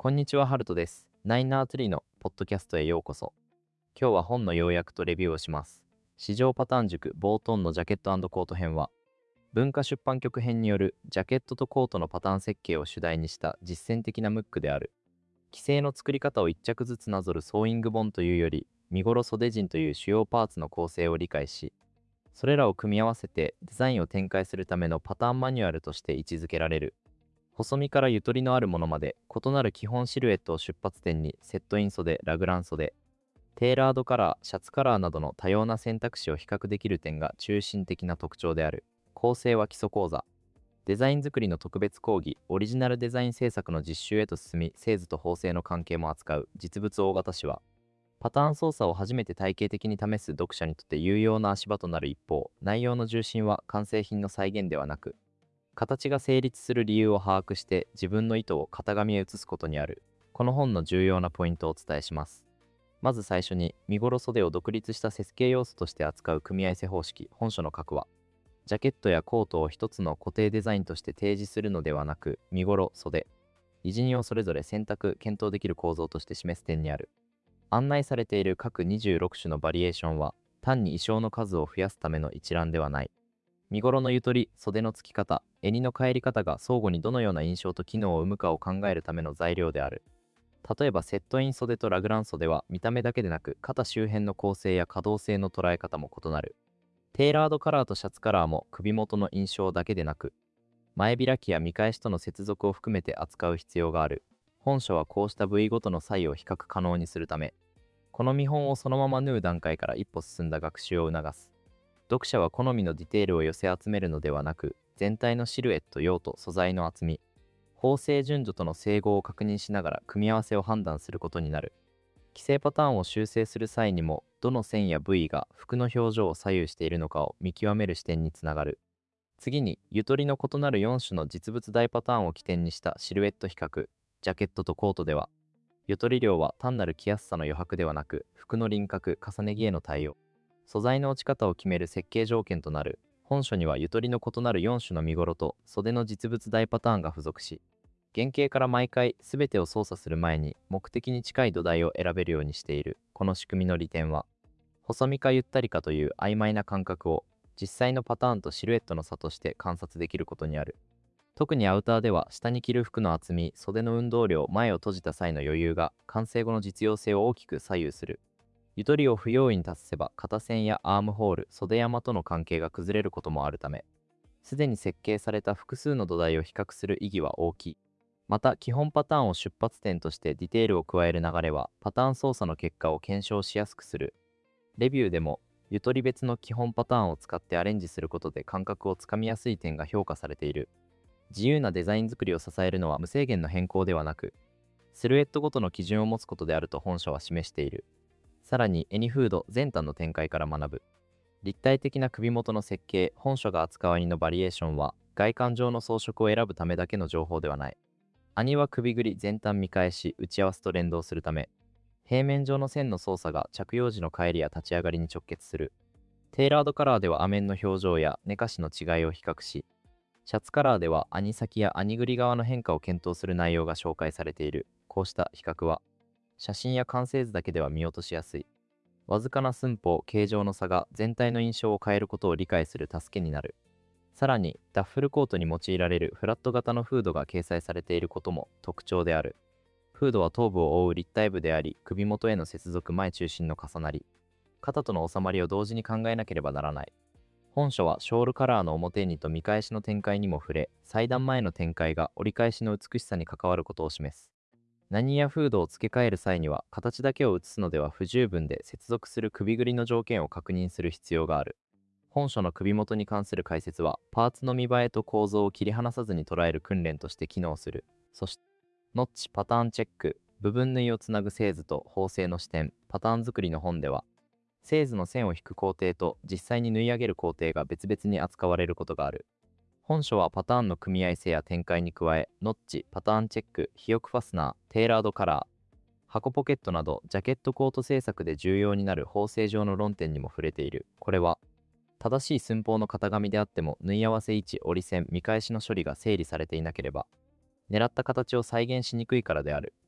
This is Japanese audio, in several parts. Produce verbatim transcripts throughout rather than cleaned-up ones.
こんにちは、ハルトです。ナイナーツリーのポッドキャストへようこそ。今日は本の要約とレビューをします。市場パターン塾ボートンのジャケット&コート編は、文化出版局編によるジャケットとコートのパターン設計を主題にした実践的なムックである。既成の作り方を一着ずつなぞるソーイング本というより、身頃袖地という主要パーツの構成を理解し、それらを組み合わせてデザインを展開するためのパターンマニュアルとして位置づけられる。細身からゆとりのあるものまで異なる基本シルエットを出発点にセットイン袖、ラグラン袖、テーラードカラー、シャツカラーなどの多様な選択肢を比較できる点が中心的な特徴である。構成は基礎講座。デザイン作りの特別講義、オリジナルデザイン制作の実習へと進み、製図と縫製の関係も扱う実物大型紙は、パターン操作を初めて体系的に試す読者にとって有用な足場となる一方、内容の重心は完成品の再現ではなく、形が成立する理由を把握して自分の意図を型紙へ移すことにある。この本の重要なポイントをお伝えします。まず最初に、身頃袖を独立した設計要素として扱う組み合わせ方式、本書の核は、ジャケットやコートを一つの固定デザインとして提示するのではなく、身頃、袖、生地をそれぞれ選択、検討できる構造として示す点にある。案内されている各にじゅうろく種のバリエーションは、単に衣装の数を増やすための一覧ではない。身頃のゆとり、袖の付き方、襟の返り方が相互にどのような印象と機能を生むかを考えるための材料である。例えばセットイン袖とラグラン袖は見た目だけでなく肩周辺の構成や可動性の捉え方も異なる。テーラードカラーとシャツカラーも首元の印象だけでなく、前開きや見返しとの接続を含めて扱う必要がある。本書はこうした部位ごとの差異を比較可能にするため、この見本をそのまま縫う段階から一歩進んだ学習を促す。読者は好みのディテールを寄せ集めるのではなく、全体のシルエット、用途、素材の厚み、縫製順序との整合を確認しながら組み合わせを判断することになる。既成パターンを修正する際にも、どの線や部位が服の表情を左右しているのかを見極める視点につながる。次に、ゆとりの異なるよん種の実物大パターンを起点にしたシルエット比較、ジャケットとコートでは、ゆとり量は単なる着やすさの余白ではなく、服の輪郭、重ね着への対応、素材の落ち方を決める設計条件となる。本書にはゆとりの異なるよん種の身頃と袖の実物大パターンが付属し、原型から毎回全てを操作する前に目的に近い土台を選べるようにしている。この仕組みの利点は、細身かゆったりかという曖昧な感覚を実際のパターンとシルエットの差として観察できることにある。特にアウターでは下に着る服の厚み、袖の運動量、前を閉じた際の余裕が完成後の実用性を大きく左右する。ゆとりを不用意に達せば肩線やアームホール、袖山との関係が崩れることもあるため、すでに設計された複数の土台を比較する意義は大きい。また、基本パターンを出発点としてディテールを加える流れは、パターン操作の結果を検証しやすくする。レビューでも、ゆとり別の基本パターンを使ってアレンジすることで感覚をつかみやすい点が評価されている。自由なデザイン作りを支えるのは無制限の変更ではなく、シルエットごとの基準を持つことであると本書は示している。さらに、エニフード全端の展開から学ぶ。立体的な首元の設計、本書が扱うアニのバリエーションは、外観上の装飾を選ぶためだけの情報ではない。アニは首ぐり、全端見返し、打ち合わせと連動するため、平面上の線の操作が着用時の帰りや立ち上がりに直結する。テーラードカラーでは雨の表情や寝かしの違いを比較し、シャツカラーではアニ先やアニぐり側の変化を検討する内容が紹介されている。こうした比較は、写真や完成図だけでは見落としやすい。わずかな寸法、形状の差が全体の印象を変えることを理解する助けになる。さらに、ダッフルコートに用いられるフラット型のフードが掲載されていることも特徴である。フードは頭部を覆う立体部であり、首元への接続前中心の重なり、肩との収まりを同時に考えなければならない。本書はショールカラーの表にと見返しの展開にも触れ、裁断前の展開が折り返しの美しさに関わることを示す。何やフードを付け替える際には、形だけを写すのでは不十分で接続する首ぐりの条件を確認する必要がある。本書の首元に関する解説は、パーツの見栄えと構造を切り離さずに捉える訓練として機能する。そして、ノッチ、パターンチェック、部分縫いをつなぐ製図と縫製の視点、パターン作りの本では、製図の線を引く工程と実際に縫い上げる工程が別々に扱われることがある。本書はパターンの組み合わせや展開に加え、ノッチ、パターンチェック、肥翼ファスナー、テーラードカラー、箱ポケットなどジャケットコート製作で重要になる縫製上の論点にも触れている。これは、正しい寸法の型紙であっても縫い合わせ位置、折り線、見返しの処理が整理されていなければ、狙った形を再現しにくいからである。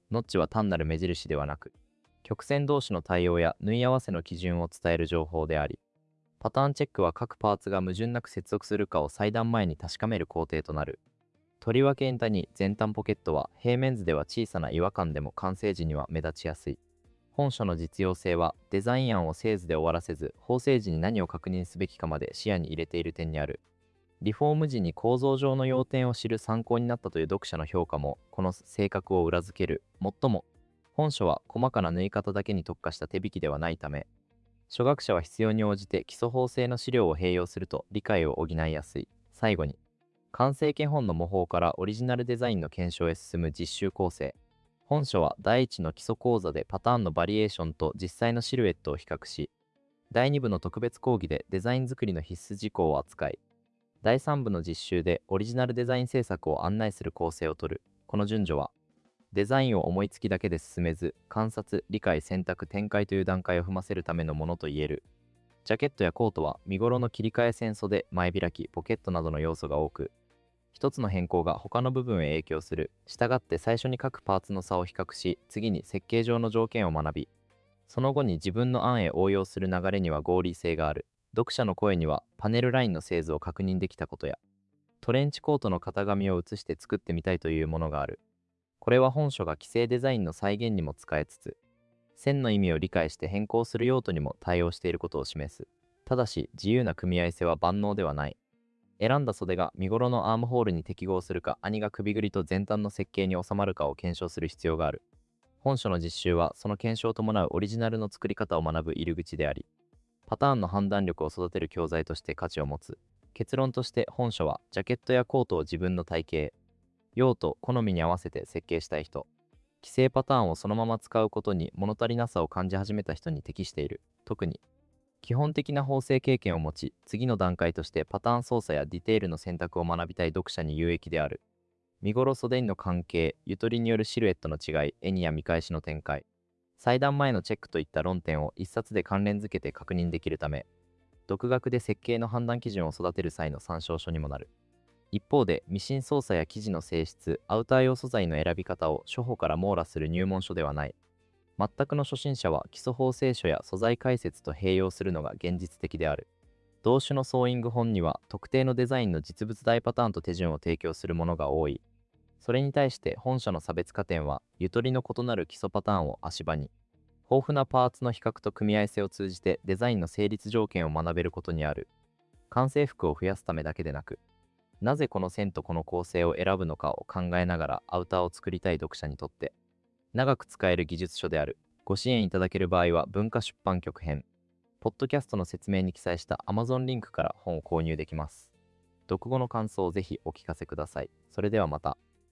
ノッチは単なる目印ではなく、曲線同士の対応や縫い合わせの基準を伝える情報であり、パターンチェックは各パーツが矛盾なく接続するかを裁断前に確かめる工程となる。とりわけエンタに前端ポケットは平面図では小さな違和感でも完成時には目立ちやすい。本書の実用性はデザイン案を製図で終わらせず、縫製時に何を確認すべきかまで視野に入れている点にある。リフォーム時に構造上の要点を知る参考になったという読者の評価もこの性格を裏付ける。もっとも、本書は細かな縫い方だけに特化した手引きではないため、初学者は必要に応じて基礎縫製の資料を併用すると理解を補いやすい。最後に、完成形本の模倣からオリジナルデザインの検証へ進む実習構成。本書は第一の基礎講座でパターンのバリエーションと実際のシルエットを比較し、だいに部の特別講義でデザイン作りの必須事項を扱い、だいさん部の実習でオリジナルデザイン制作を案内する構成をとる。この順序は、デザインを思いつきだけで進めず、観察、理解、選択、展開という段階を踏ませるためのものと言える。ジャケットやコートは身頃の切り替え線袖、前開き、ポケットなどの要素が多く、一つの変更が他の部分へ影響する。したがって最初に各パーツの差を比較し、次に設計上の条件を学び、その後に自分の案へ応用する流れには合理性がある。読者の声にはパネルラインの製図を確認できたことや、トレンチコートの型紙を写して作ってみたいというものがある。これは本書が既成デザインの再現にも使えつつ、線の意味を理解して変更する用途にも対応していることを示す。ただし、自由な組み合わせは万能ではない。選んだ袖が身頃のアームホールに適合するか、兄が首ぐりと前端の設計に収まるかを検証する必要がある。本書の実習はその検証を伴うオリジナルの作り方を学ぶ入り口であり、パターンの判断力を育てる教材として価値を持つ。結論として本書はジャケットやコートを自分の体型、用途、好みに合わせて設計したい人、既成パターンをそのまま使うことに物足りなさを感じ始めた人に適している。特に基本的な縫製経験を持ち、次の段階としてパターン操作やディテールの選択を学びたい読者に有益である。身頃袖にの関係、ゆとりによるシルエットの違い、絵にや見返しの展開、裁断前のチェックといった論点を一冊で関連づけて確認できるため、独学で設計の判断基準を育てる際の参照書にもなる。一方で、ミシン操作や生地の性質、アウター用素材の選び方を初歩から網羅する入門書ではない。全くの初心者は基礎縫製書や素材解説と併用するのが現実的である。同種のソーイング本には特定のデザインの実物大パターンと手順を提供するものが多い。それに対して本書の差別化点は、ゆとりの異なる基礎パターンを足場に、豊富なパーツの比較と組み合わせを通じてデザインの成立条件を学べることにある。完成服を増やすためだけでなく、なぜこの線とこの構成を選ぶのかを考えながらアウターを作りたい読者にとって、長く使える技術書である。ご支援いただける場合は文化出版局編、ポッドキャストの説明に記載した Amazon リンクから本を購入できます。読後の感想をぜひお聞かせください。それではまた。